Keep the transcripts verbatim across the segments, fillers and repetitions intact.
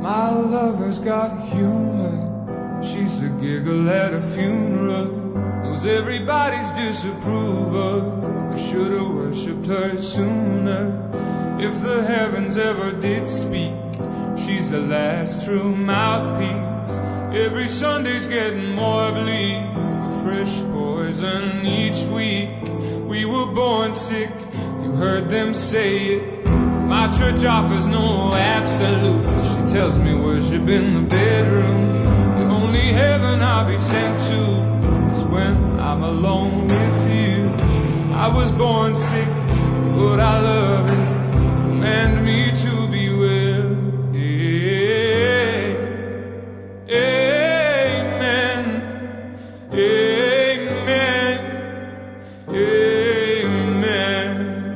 My lover's got humor. She's the giggle at a funeral. Knows everybody's disapproval. I should've worshipped her sooner. If the heavens ever did speak, she's the last true mouthpiece. Every Sunday's getting more bleak, a fresh poison each week. We were born sick, you heard them say it. My church offers no absolutes. She tells me worship in the bedroom. The only heaven I'll be sent to is when I'm alone with you. I was born sick, but I love it. Command me to be well. Amen. Amen. Amen.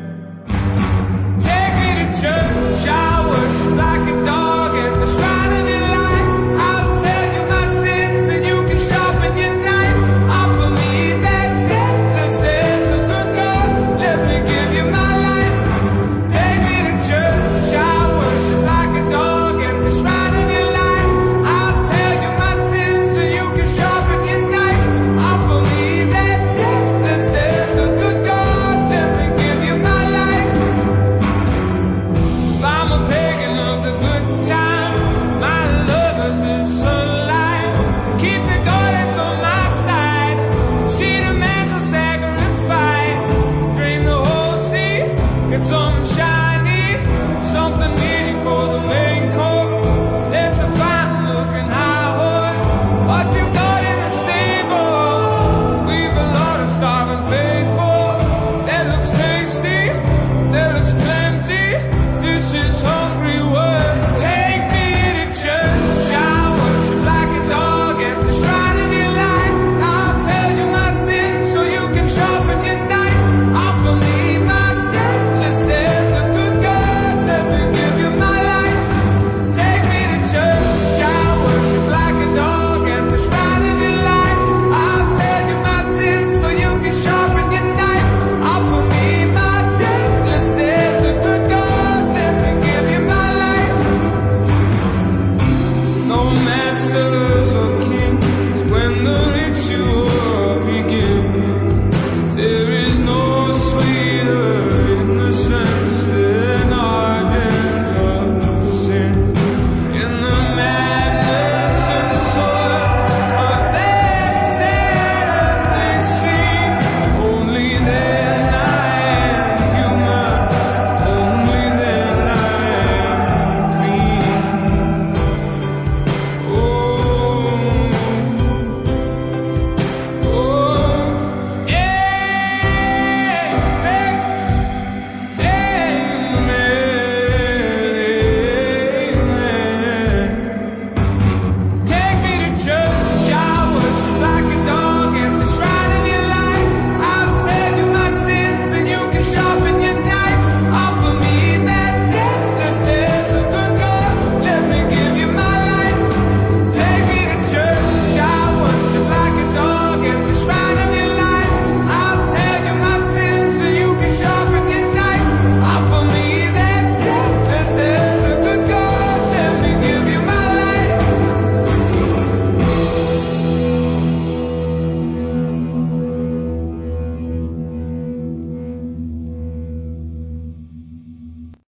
Take me to church, I worship like a dog at the shrine of your life. I'll tell you my sins and you can sharpen your knife. Offer me that death instead of good God. Let me give you my life. Take me to church, I worship like a dog at the shrine of your life. I'll tell you my sins and you can sharpen your knife. Offer me that death instead of good God. Let me give you my life. If I'm a pagan of the good time.